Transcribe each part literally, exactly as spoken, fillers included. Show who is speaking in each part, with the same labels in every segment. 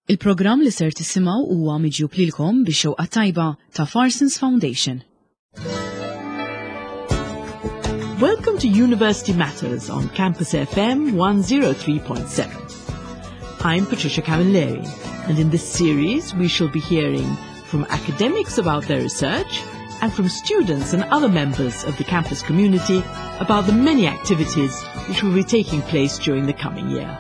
Speaker 1: Il-programm li ser tisimgħu huwa miġjub lilkom bix-xewqa tajba ta' Farsons Foundation.
Speaker 2: Welcome to University Matters on Campus F M one oh three point seven. I'm Patricia Camilleri, and in this series we shall be hearing from academics about their research and from students and other members of the campus community about the many activities which will be taking place during the coming year.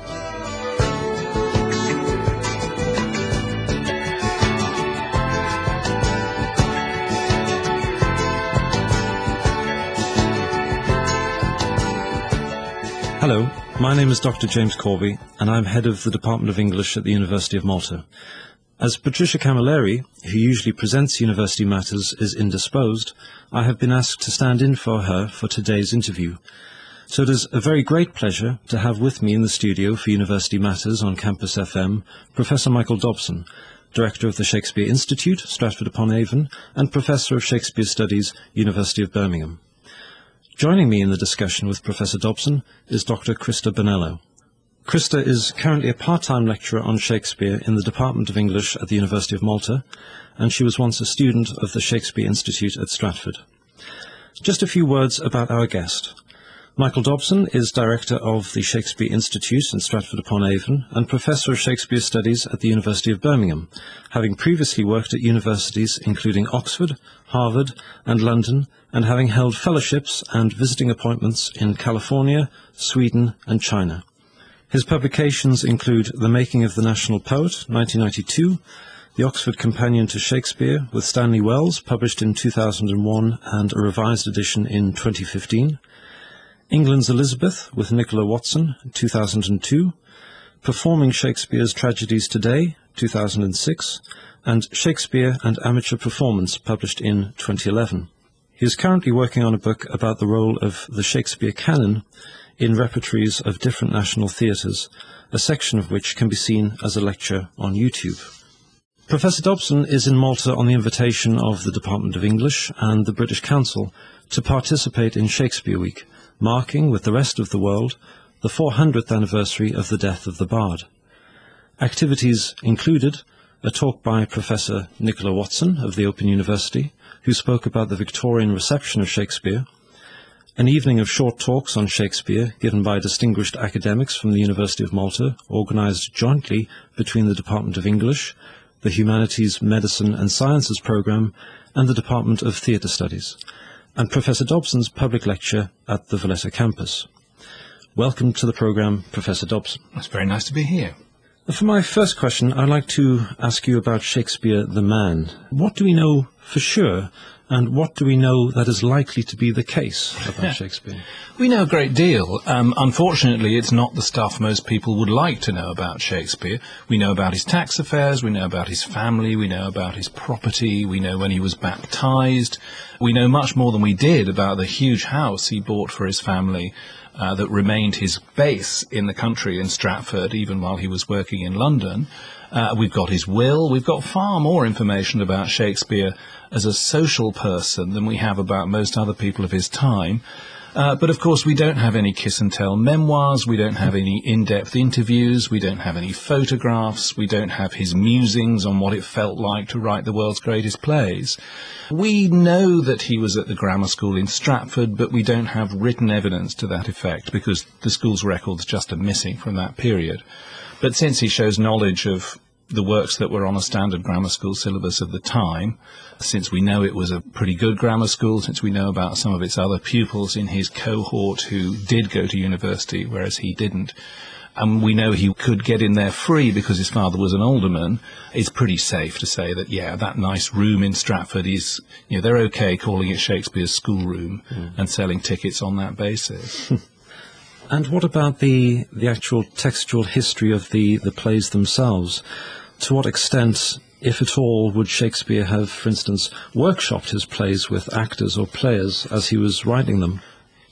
Speaker 3: Hello, my name is Doctor James Corby, and I'm head of the Department of English at the University of Malta. As Patricia Camilleri, who usually presents University Matters, is indisposed, I have been asked to stand in for her for today's interview. So it is a very great pleasure to have with me in the studio for University Matters on Campus F M, Professor Michael Dobson, Director of the Shakespeare Institute, Stratford-upon-Avon, and Professor of Shakespeare Studies, University of Birmingham. Joining me in the discussion with Professor Dobson is Doctor Krista Bonello. Krista is currently a part-time lecturer on Shakespeare in the Department of English at the University of Malta, and she was once a student of the Shakespeare Institute at Stratford. Just a few words about our guest. Michael Dobson is Director of the Shakespeare Institute in Stratford-upon-Avon and Professor of Shakespeare Studies at the University of Birmingham, having previously worked at universities including Oxford, Harvard and London, and having held fellowships and visiting appointments in California, Sweden and China. His publications include The Making of the National Poet, nineteen ninety-two, The Oxford Companion to Shakespeare with Stanley Wells, published in two thousand one and a revised edition in twenty fifteen, England's Elizabeth with Nicola Watson, two thousand two, Performing Shakespeare's Tragedies Today, two thousand six, and Shakespeare and Amateur Performance, published in twenty eleven. He is currently working on a book about the role of the Shakespeare canon in repertories of different national theatres, a section of which can be seen as a lecture on YouTube. Professor Dobson is in Malta on the invitation of the Department of English and the British Council to participate in Shakespeare Week, marking, with the rest of the world, the four hundredth anniversary of the death of the Bard. Activities included a talk by Professor Nicola Watson of the Open University, who spoke about the Victorian reception of Shakespeare, an evening of short talks on Shakespeare given by distinguished academics from the University of Malta, organised jointly between the Department of English, the Humanities, Medicine and Sciences programme, and the Department of Theatre Studies, and Professor Dobson's public lecture at the Valletta campus. Welcome to the programme, Professor Dobson.
Speaker 4: It's very nice to be here.
Speaker 3: For my first question, I'd like to ask you about Shakespeare the man. What do we know for sure, and what do we know that is likely to be the case about Shakespeare?
Speaker 4: We know a great deal. Um, unfortunately, it's not the stuff most people would like to know about Shakespeare. We know about his tax affairs, we know about his family, we know about his property, we know when he was baptised. We know much more than we did about the huge house he bought for his family uh, that remained his base in the country in Stratford, even while he was working in London. Uh, we've got his will. We've got far more information about Shakespeare as a social person than we have about most other people of his time. Uh, but of course we don't have any kiss-and-tell memoirs, we don't have any in-depth interviews, we don't have any photographs, we don't have his musings on what it felt like to write the world's greatest plays. We know that he was at the grammar school in Stratford, but we don't have written evidence to that effect because the school's records just are missing from that period. But since he shows knowledge of the works that were on a standard grammar school syllabus of the time, since we know it was a pretty good grammar school, since we know about some of its other pupils in his cohort who did go to university, whereas he didn't, and we know he could get in there free because his father was an alderman, it's pretty safe to say that, yeah, that nice room in Stratford is, you know, they're okay calling it Shakespeare's schoolroom mm. and selling tickets on that basis.
Speaker 3: And what about the, the actual textual history of the, the plays themselves? To what extent, if at all, would Shakespeare have, for instance, workshopped his plays with actors or players as he was writing them?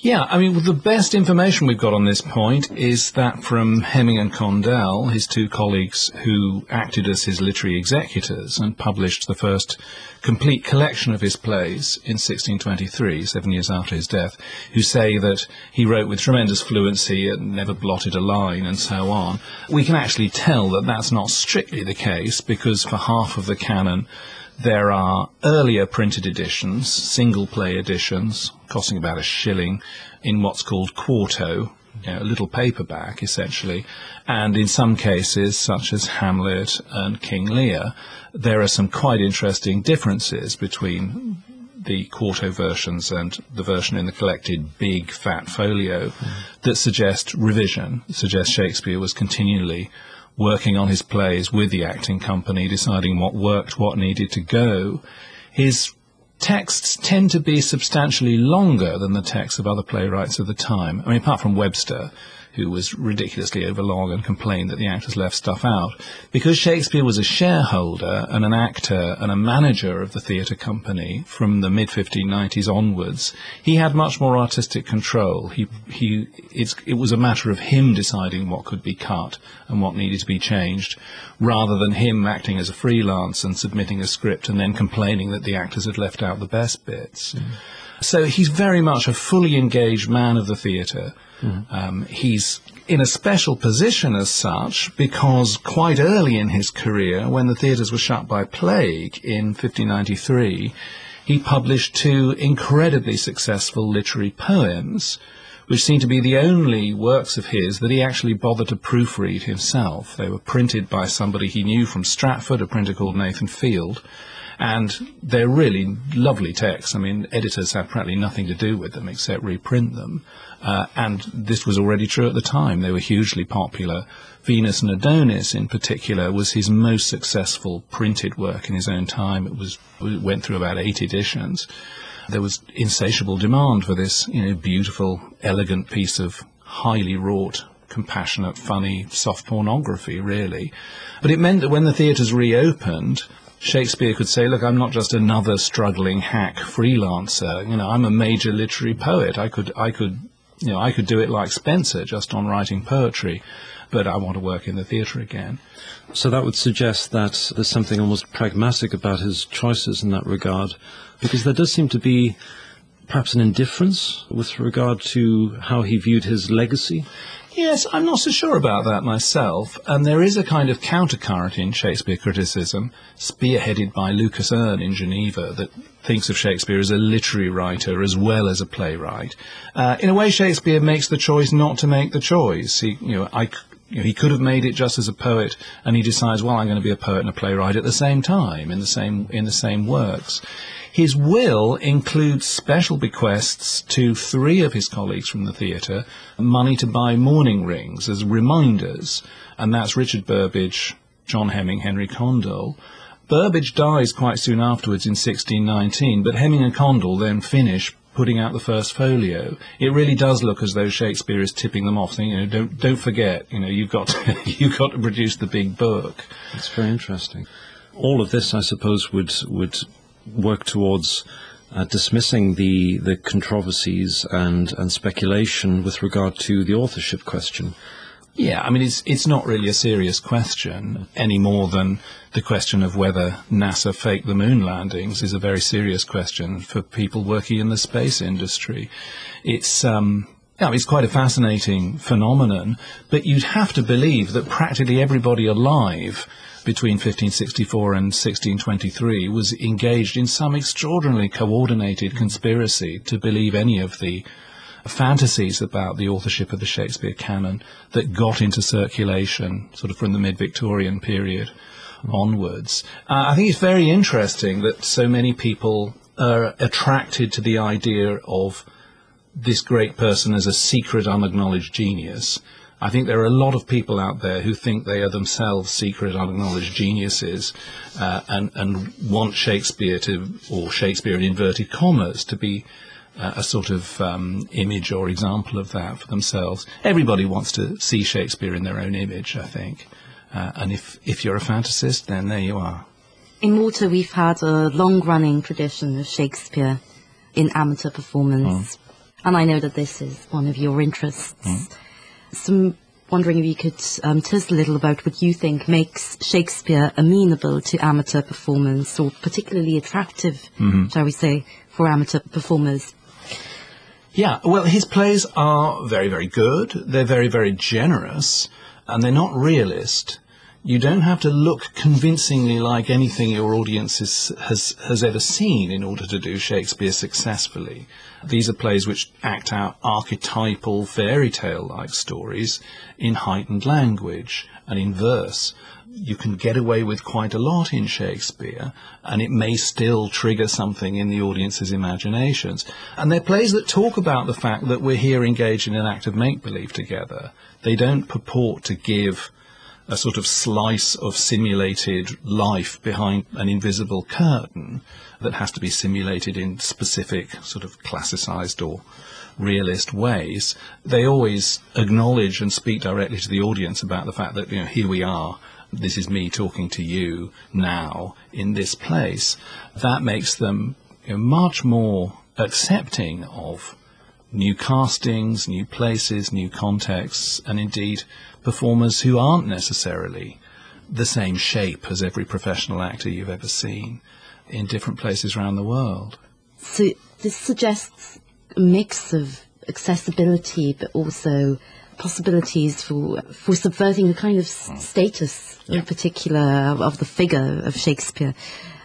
Speaker 4: Yeah, I mean, the best information we've got on this point is that from Hemming and Condell, his two colleagues who acted as his literary executors and published the first complete collection of his plays in sixteen twenty-three, seven years after his death, who say that he wrote with tremendous fluency and never blotted a line and so on. We can actually tell that that's not strictly the case, because for half of the canon there are earlier printed editions, single play editions, costing about a shilling, in what's called quarto, you know, a little paperback essentially. And in some cases, such as Hamlet and King Lear, there are some quite interesting differences between the quarto versions and the version in the collected big fat folio mm. that suggest revision, suggest Shakespeare was continually working on his plays with the acting company, deciding what worked, what needed to go. His texts tend to be substantially longer than the texts of other playwrights of the time. I mean, apart from Webster, who was ridiculously overlong and complained that the actors left stuff out. Because Shakespeare was a shareholder and an actor and a manager of the theatre company from the mid fifteen nineties onwards, he had much more artistic control. He, he, it's, it was a matter of him deciding what could be cut and what needed to be changed, rather than him acting as a freelance and submitting a script and then complaining that the actors had left out the best bits. Mm. So he's very much a fully engaged man of the theatre. Mm. Um, he's in a special position as such because quite early in his career, when the theatres were shut by plague in fifteen ninety-three, he published two incredibly successful literary poems, which seem to be the only works of his that he actually bothered to proofread himself. They were printed by somebody he knew from Stratford, a printer called Nathan Field. And they're really lovely texts. I mean, editors have practically nothing to do with them except reprint them. Uh, and this was already true at the time. They were hugely popular. Venus and Adonis, in particular, was his most successful printed work in his own time. It was it went through about eight editions. There was insatiable demand for this, you know, beautiful, elegant piece of highly wrought, compassionate, funny, soft pornography, really. But it meant that when the theatres reopened, Shakespeare could say, look, I'm not just another struggling hack freelancer. You know, I'm a major literary poet. I could, I could, you know, I could do it like Spenser, just on writing poetry, but I want to work in the theatre again.
Speaker 3: So that would suggest that there's something almost pragmatic about his choices in that regard, because there does seem to be perhaps an indifference with regard to how he viewed his legacy.
Speaker 4: Yes, I'm not so sure about that myself, and there is a kind of countercurrent in Shakespeare criticism, spearheaded by Lucas Erne in Geneva, that thinks of Shakespeare as a literary writer as well as a playwright. Uh, in a way, Shakespeare makes the choice not to make the choice. He, you know, I, you know, he could have made it just as a poet, and he decides, well, I'm going to be a poet and a playwright at the same time, in the same in the same works. His will includes special bequests to three of his colleagues from the theatre, money to buy mourning rings as reminders, and that's Richard Burbage, John Hemming, Henry Condell. Burbage dies quite soon afterwards in sixteen nineteen, but Hemming and Condell then finish putting out the first folio. It really does look as though Shakespeare is tipping them off, saying, you know, don't don't forget, you know, you've got to, you've got to produce the big book.
Speaker 3: That's very interesting. All of this, I suppose, would would work towards uh, dismissing the the controversies and and speculation with regard to the authorship question.
Speaker 4: Yeah, I mean, it's it's not really a serious question any more than the question of whether NASA faked the moon landings is a very serious question for people working in the space industry. It's um, yeah, it's quite a fascinating phenomenon, but you'd have to believe that practically everybody alive between fifteen sixty-four and sixteen twenty-three was engaged in some extraordinarily coordinated conspiracy to believe any of the fantasies about the authorship of the Shakespeare canon that got into circulation sort of from the mid-Victorian period onwards. Uh, I think it's very interesting that so many people are attracted to the idea of this great person as a secret, unacknowledged genius. I think there are a lot of people out there who think they are themselves secret, unacknowledged geniuses uh, and, and want Shakespeare to, or Shakespeare in inverted commas, to be uh, a sort of um, image or example of that for themselves. Everybody wants to see Shakespeare in their own image, I think. Uh, and if, if you're a fantasist, then there you are.
Speaker 5: In Malta, we've had a long-running tradition of Shakespeare in amateur performance. Mm. And I know that this is one of your interests. Mm. So I'm wondering if you could um, tell us a little about what you think makes Shakespeare amenable to amateur performance, or particularly attractive, mm-hmm. shall we say, for amateur performers.
Speaker 4: Yeah, well, his plays are very, very good. They're very, very generous, and they're not realist. You don't have to look convincingly like anything your audience is, has has ever seen in order to do Shakespeare successfully. These are plays which act out archetypal fairy tale-like stories in heightened language and in verse. You can get away with quite a lot in Shakespeare, and it may still trigger something in the audience's imaginations. And they're plays that talk about the fact that we're here engaged in an act of make-believe together. They don't purport to give a sort of slice of simulated life behind an invisible curtain that has to be simulated in specific sort of classicized or realist ways. They always acknowledge and speak directly to the audience about the fact that, you know, here we are, this is me talking to you now in this place. That makes them, you know, much more accepting of new castings, new places, new contexts, and indeed performers who aren't necessarily the same shape as every professional actor you've ever seen in different places around the world.
Speaker 5: So this suggests a mix of accessibility but also possibilities for for subverting a kind of mm. status, yeah. in particular, of the figure of Shakespeare.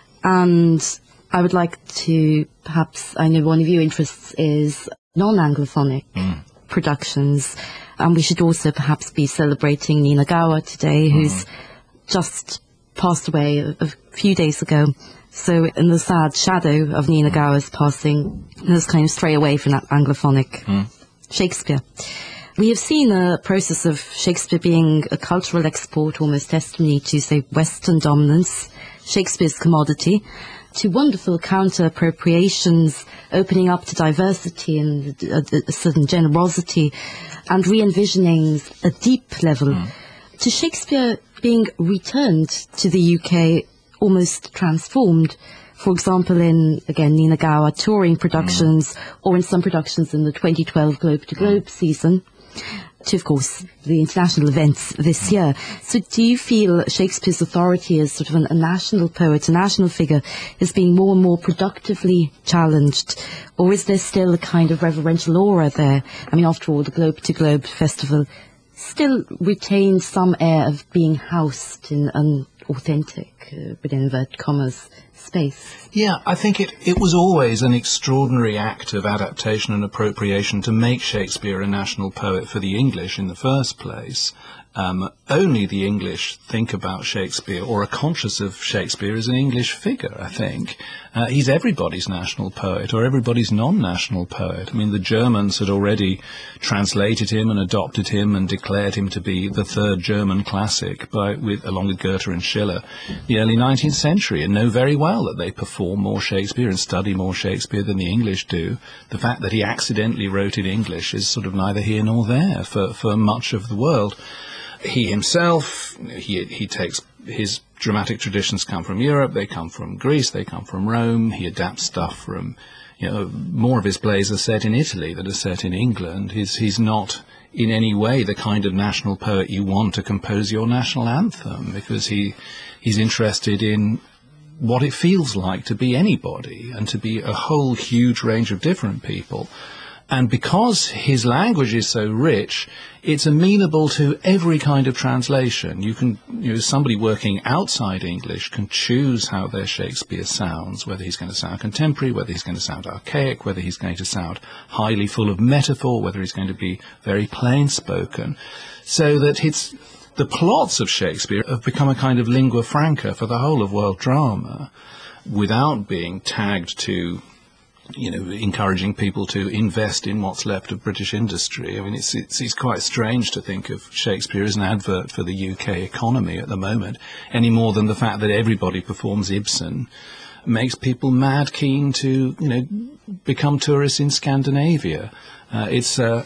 Speaker 5: And I would like to perhaps, I know one of your interests is non-Anglophonic mm. productions, and we should also perhaps be celebrating Nina Gower today, who's mm. just passed away a, a few days ago. So in the sad shadow of Nina Gower's passing, let's kind of stray away from that Anglophonic mm. Shakespeare. We have seen a process of Shakespeare being a cultural export, almost testimony to, say, Western dominance, Shakespeare's commodity, to wonderful counter-appropriations, opening up to diversity and a, a certain generosity, and re-envisioning a deep level, mm. to Shakespeare being returned to the U K almost transformed. For example, in, again, Nina Gower touring productions, mm. or in some productions in the twenty twelve Globe to Globe mm. season, to, of course, the international events this year. So do you feel Shakespeare's authority as sort of an, a national poet, a national figure, is being more and more productively challenged? Or is there still a kind of reverential aura there? I mean, after all, the Globe to Globe Festival still retains some air of being housed in an authentic, uh, within inverted commas, space.
Speaker 4: Yeah, I think it, it was always an extraordinary act of adaptation and appropriation to make Shakespeare a national poet for the English in the first place. Um, only the English think about Shakespeare or are conscious of Shakespeare as an English figure, I think. Uh, he's everybody's national poet or everybody's non-national poet. I mean, the Germans had already translated him and adopted him and declared him to be the third German classic, by, with, along with Goethe and Schiller, the early nineteenth century, and know very well that they perform more Shakespeare and study more Shakespeare than the English do. The fact that he accidentally wrote in English is sort of neither here nor there for, for much of the world. He himself, he he takes, his dramatic traditions come from Europe, they come from Greece, they come from Rome. He adapts stuff from, you know, more of his plays are set in Italy than are set in England. He's, he's not in any way the kind of national poet you want to compose your national anthem, because he he's interested in what it feels like to be anybody and to be a whole huge range of different people. And because his language is so rich, it's amenable to every kind of translation. You can, you know, somebody working outside English can choose how their Shakespeare sounds, whether he's going to sound contemporary, whether he's going to sound archaic, whether he's going to sound highly full of metaphor, whether he's going to be very plain-spoken. So that it's, the plots of Shakespeare have become a kind of lingua franca for the whole of world drama, without being tagged to, you know, encouraging people to invest in what's left of British industry. I mean, it's, it's it's quite strange to think of Shakespeare as an advert for the U K economy at the moment, any more than the fact that everybody performs Ibsen makes people mad keen to, you know, become tourists in Scandinavia. Uh, it's uh,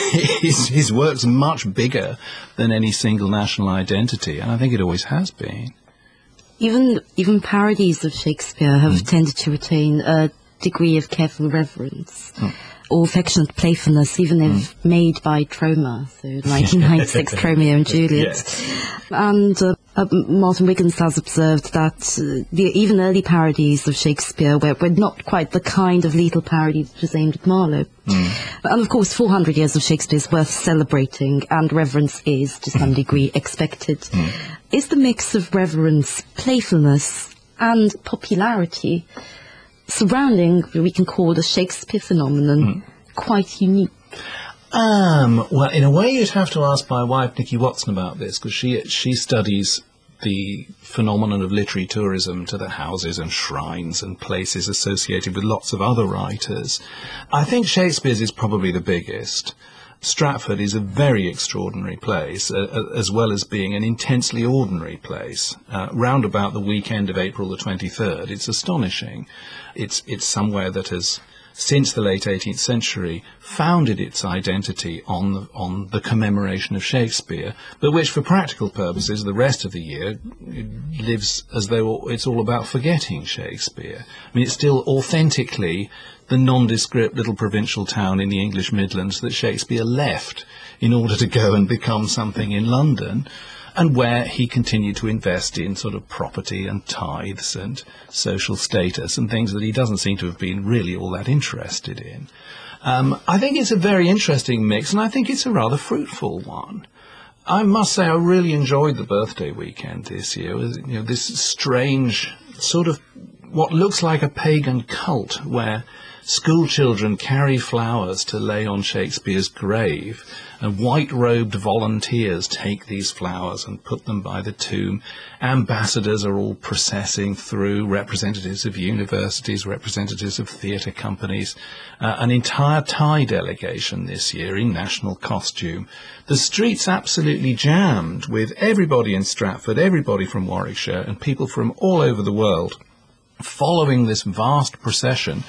Speaker 4: his, his work's much bigger than any single national identity, and I think it always has been.
Speaker 5: Even even parodies of Shakespeare have mm. tended to retain a degree of careful reverence. Mm. or affectionate playfulness, even if mm. made by Troma, so nineteen ninety-six Romeo and Juliet. Yes. And uh, uh, Martin Wiggins has observed that uh, the even early parodies of Shakespeare were, were not quite the kind of lethal parodies which was aimed at Marlowe. Mm. And of course, four hundred years of Shakespeare is worth celebrating, and reverence is, to some degree, expected. Mm. Is the mix of reverence, playfulness, and popularity surrounding what we can call the Shakespeare phenomenon mm. quite unique?
Speaker 4: Um, well, in a way, you'd have to ask my wife, Nikki Watson, about this, because she she studies the phenomenon of literary tourism to the houses and shrines and places associated with lots of other writers. I think Shakespeare's is probably the biggest. Stratford is a very extraordinary place, uh, as well as being an intensely ordinary place. Uh, round about the weekend of April the twenty-third, it's astonishing. It's it's somewhere that has, since the late eighteenth century, founded its identity on the, on the commemoration of Shakespeare, but which, for practical purposes, the rest of the year lives as though it's all about forgetting Shakespeare. I mean, it's still authentically the nondescript little provincial town in the English Midlands that Shakespeare left in order to go and become something in London, and where he continued to invest in sort of property and tithes and social status and things that he doesn't seem to have been really all that interested in. Um, I think it's a very interesting mix, and I think it's a rather fruitful one. I must say I really enjoyed the birthday weekend this year. You know, this strange sort of what looks like a pagan cult where school children carry flowers to lay on Shakespeare's grave, and white-robed volunteers take these flowers and put them by the tomb. Ambassadors are all processing through, representatives of universities, representatives of theatre companies, uh, an entire Thai delegation this year in national costume. The streets absolutely jammed with everybody in Stratford, everybody from Warwickshire, and people from all over the world following this vast procession,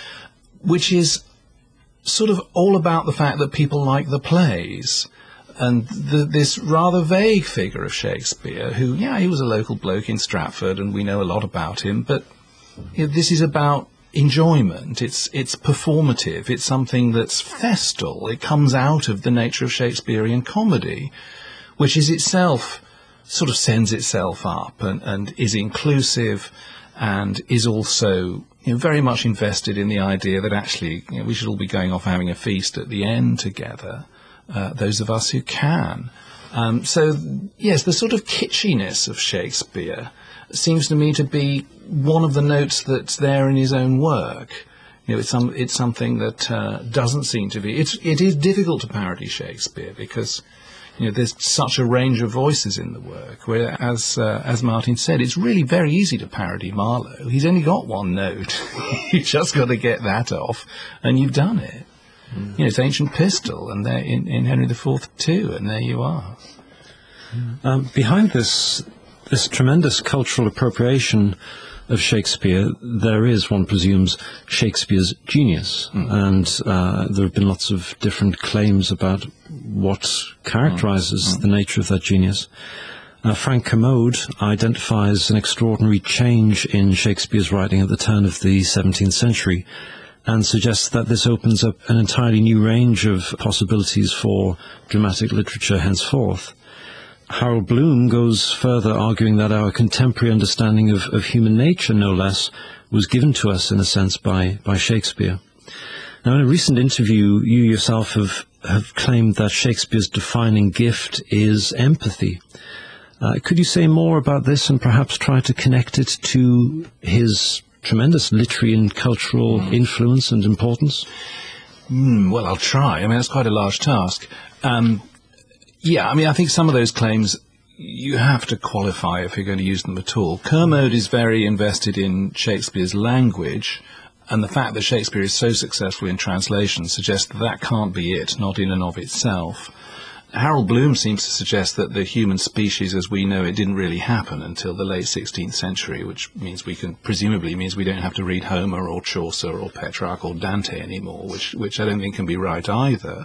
Speaker 4: which is sort of all about the fact that people like the plays, and the, this rather vague figure of Shakespeare, who, yeah, he was a local bloke in Stratford, and we know a lot about him, but you know, this is about enjoyment. It's it's performative. It's something that's festal. It comes out of the nature of Shakespearean comedy, which is itself, sort of sends itself up and, and is inclusive, and is also, you know, very much invested in the idea that actually, you know, we should all be going off having a feast at the end together, uh, those of us who can. Um, so, yes, the sort of kitschiness of Shakespeare seems to me to be one of the notes that's there in his own work. You know, it's, some, it's something that uh, doesn't seem to be... It's, it is difficult to parody Shakespeare because, you know, there's such a range of voices in the work, where, as, uh, as Martin said, it's really very easy to parody Marlowe. He's only got one note. You've just got to get that off, and you've done it. Mm. You know, it's Ancient Pistol, and they're in, in Henry the Fourth too, and there you are.
Speaker 3: Mm. Um, behind this, this tremendous cultural appropriation of Shakespeare, there is, one presumes, Shakespeare's genius. Mm. And uh, there have been lots of different claims about what characterizes mm. the nature of that genius. Uh, Frank Kermode identifies an extraordinary change in Shakespeare's writing at the turn of the seventeenth century, and suggests that this opens up an entirely new range of possibilities for dramatic literature henceforth. Harold Bloom goes further, arguing that our contemporary understanding of, of human nature, no less, was given to us, in a sense, by, by Shakespeare. Now, in a recent interview, you yourself have, have claimed that Shakespeare's defining gift is empathy. Uh, could you say more about this and perhaps try to connect it to his tremendous literary and cultural mm. influence and importance?
Speaker 4: Mm, well, I'll try. I mean, it's quite a large task. Um, Yeah, I mean, I think some of those claims you have to qualify if you're going to use them at all. Kermode is very invested in Shakespeare's language, and the fact that Shakespeare is so successful in translation suggests that that can't be it, not in and of itself. Harold Bloom seems to suggest that the human species as we know it didn't really happen until the late sixteenth century, which means we can, presumably means we don't have to read Homer or Chaucer or Petrarch or Dante anymore, which, which I don't think can be right either.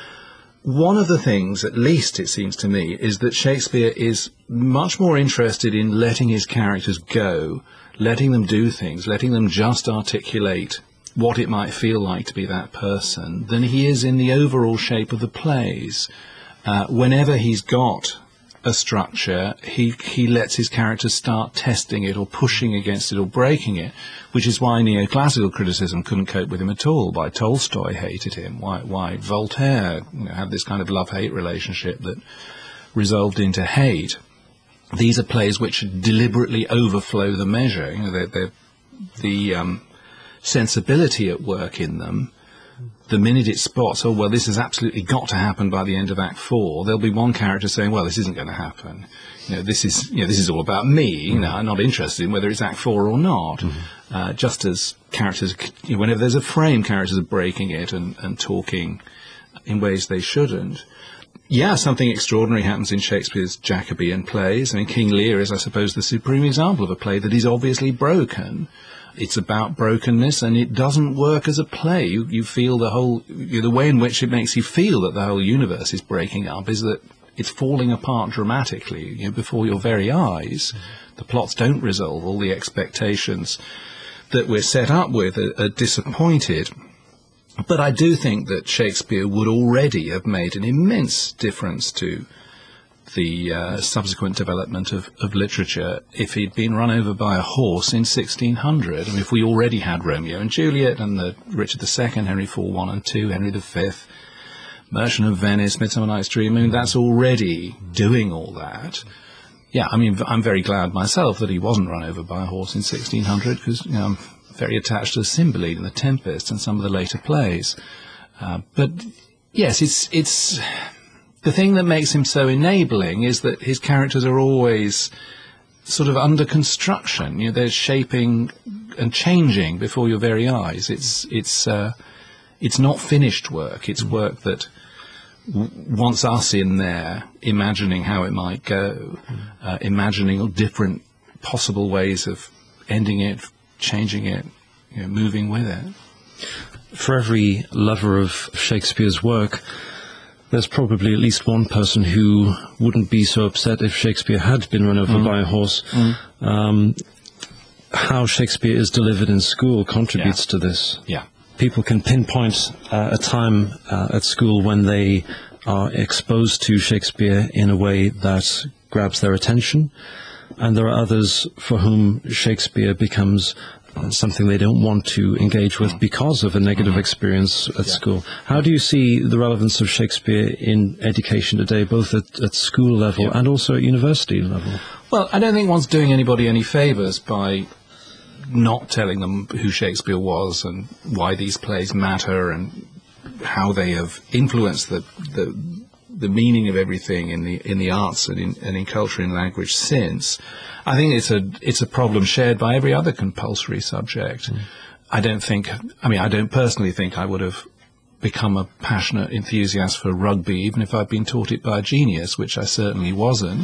Speaker 4: One of the things, at least it seems to me, is that Shakespeare is much more interested in letting his characters go, letting them do things, letting them just articulate what it might feel like to be that person than he is in the overall shape of the plays. Uh, whenever he's got a structure, he, he lets his characters start testing it or pushing against it or breaking it, which is why neoclassical criticism couldn't cope with him at all, why Tolstoy hated him, why, why Voltaire, you know, had this kind of love-hate relationship that resolved into hate. These are plays which deliberately overflow the measure. You know, they're, they're, the um, sensibility at work in them, the minute it spots, oh, well, this has absolutely got to happen by the end of Act Four, there'll be one character saying, well, this isn't going to happen. You know, this is, you know, this is all about me. You know, I'm not interested in whether it's Act Four or not. Mm-hmm. Uh, just as characters, you know, whenever there's a frame, characters are breaking it and, and talking in ways they shouldn't. Yeah, something extraordinary happens in Shakespeare's Jacobean plays. I mean, King Lear is, I suppose, the supreme example of a play that is obviously broken. It's about brokenness, and it doesn't work as a play. You, you feel the whole, you know, the way in which it makes you feel that the whole universe is breaking up is that it's falling apart dramatically, you know, before your very eyes. Mm-hmm. The plots don't resolve. All the expectations that we're set up with are, are disappointed. But I do think that Shakespeare would already have made an immense difference to the uh, subsequent development of, of literature if he'd been run over by a horse in sixteen hundred. I mean, if we already had Romeo and Juliet and the Richard the Second, Henry the Fourth, one and two, Henry the Fifth, Merchant of Venice, Midsummer Night's Dream, I mean, that's already doing all that. Yeah, I mean, I'm very glad myself that he wasn't run over by a horse in sixteen hundred, because, you know, I'm very attached to Cymbeline and The Tempest and some of the later plays. Uh, but, yes, it's it's... The thing that makes him so enabling is that his characters are always sort of under construction. You know, they're shaping and changing before your very eyes. It's it's uh, it's not finished work. It's work that w- wants us in there, imagining how it might go, uh, imagining different possible ways of ending it, changing it, you know, moving with it.
Speaker 3: For every lover of Shakespeare's work, there's probably at least one person who wouldn't be so upset if Shakespeare had been run over mm. by a horse. Mm. Um, how Shakespeare is delivered in school contributes
Speaker 4: yeah.
Speaker 3: to this.
Speaker 4: Yeah.
Speaker 3: People can pinpoint uh, a time uh, at school when they are exposed to Shakespeare in a way that grabs their attention, and there are others for whom Shakespeare becomes Uh, something they don't want to engage with because of a negative experience at yeah. school. How do you see the relevance of Shakespeare in education today, both at, at school level yeah. and also at university level?
Speaker 4: Well, I don't think one's doing anybody any favours by not telling them who Shakespeare was and why these plays matter and how they have influenced the the, the meaning of everything in the in the arts and in, and in culture and language since. I think it's a it's a problem shared by every other compulsory subject. Mm. I don't think, I mean, I don't personally think I would have become a passionate enthusiast for rugby, even if I'd been taught it by a genius, which I certainly wasn't.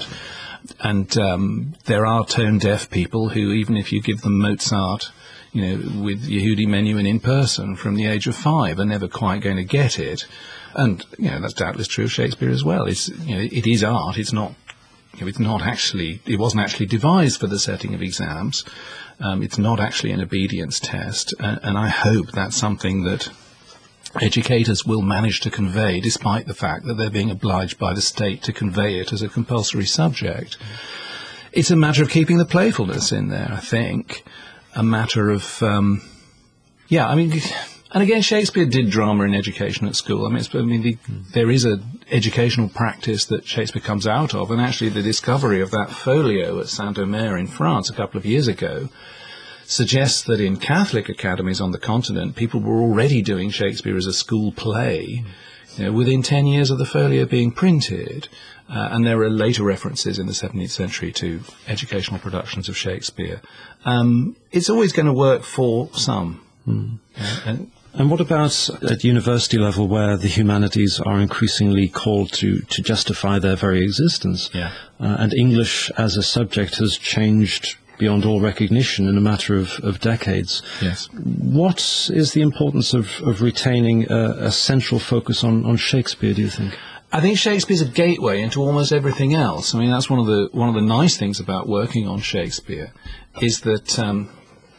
Speaker 4: And um, there are tone-deaf people who, even if you give them Mozart, you know, with Yehudi Menuhin in person from the age of five, are never quite going to get it. And, you know, that's doubtless true of Shakespeare as well. It's, you know, it is art. It's not It's not actually, it wasn't actually devised for the setting of exams. Um, it's not actually an obedience test. And, and I hope that's something that educators will manage to convey, despite the fact that they're being obliged by the state to convey it as a compulsory subject. It's a matter of keeping the playfulness in there, I think. A matter of, um, yeah, I mean, and again, Shakespeare did drama in education at school. I mean, it's, I mean the, there is a educational practice that Shakespeare comes out of, and actually the discovery of that folio at Saint-Omer in France a couple of years ago suggests that in Catholic academies on the continent, people were already doing Shakespeare as a school play, you know, within ten years of the folio being printed. Uh, and there are later references in the seventeenth century to educational productions of Shakespeare. Um, it's always going to work for some. Mm. Uh, and,
Speaker 3: And what about at university level, where the humanities are increasingly called to, to justify their very existence?
Speaker 4: Yeah.
Speaker 3: Uh, and English as a subject has changed beyond all recognition in a matter of, of decades.
Speaker 4: Yes.
Speaker 3: What is the importance of, of retaining a, a central focus on, on Shakespeare, do you think?
Speaker 4: I think Shakespeare's a gateway into almost everything else. I mean, that's one of the one of the nice things about working on Shakespeare, is that um,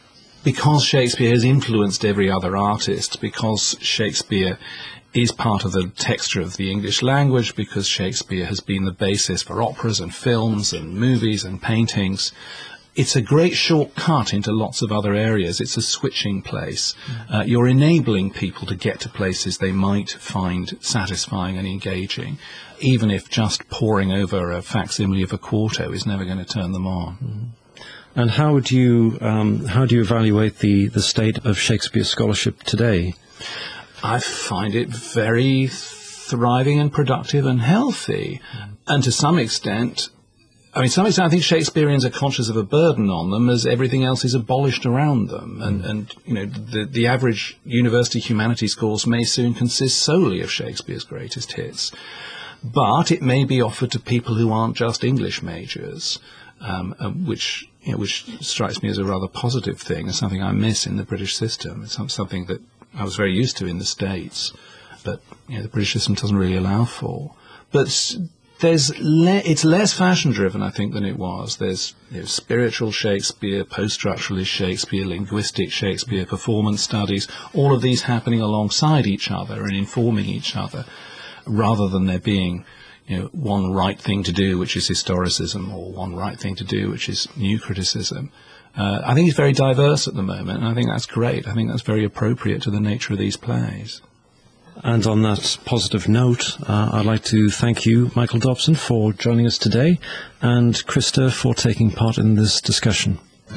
Speaker 4: because Shakespeare has influenced every other artist, because Shakespeare is part of the texture of the English language, because Shakespeare has been the basis for operas and films and movies and paintings, it's a great shortcut into lots of other areas. It's a switching place. Mm. Uh, you're enabling people to get to places they might find satisfying and engaging, even if just poring over a facsimile of a quarto is never going to turn them on.
Speaker 3: Mm. And how would you um, how do you evaluate the, the state of Shakespeare scholarship today?
Speaker 4: I find it very thriving and productive and healthy. Mm. And to some extent, I mean, to some extent, I think Shakespeareans are conscious of a burden on them as everything else is abolished around them. And, and you know, the, the average university humanities course may soon consist solely of Shakespeare's greatest hits. But it may be offered to people who aren't just English majors, um, uh, which, you know, which strikes me as a rather positive thing, and something I miss in the British system. It's something that I was very used to in the States, but you know, the British system doesn't really allow for. But There's le- it's less fashion-driven, I think, than it was. There's you know, spiritual Shakespeare, post-structuralist Shakespeare, linguistic Shakespeare, performance studies, all of these happening alongside each other and informing each other, rather than there being you know, one right thing to do, which is historicism, or one right thing to do, which is new criticism. Uh, I think it's very diverse at the moment, and I think that's great. I think that's very appropriate to the nature of these plays.
Speaker 3: And on that positive note, uh, I'd like to thank you, Michael Dobson, for joining us today, and Krista for taking part in this discussion.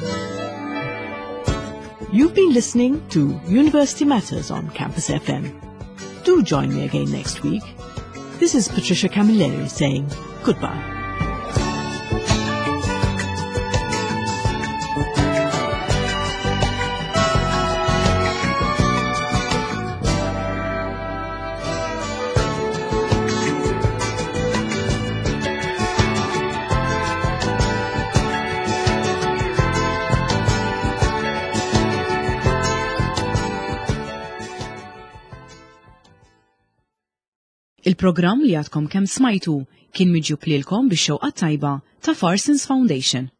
Speaker 2: You've been listening to University Matters on Campus F M. Do join me again next week. This is Patricia Camilleri saying goodbye.
Speaker 1: Il-programm li għadkom kemm smajtu kien miġjub lilkom bix-xewqa tajba ta' Farsons Foundation.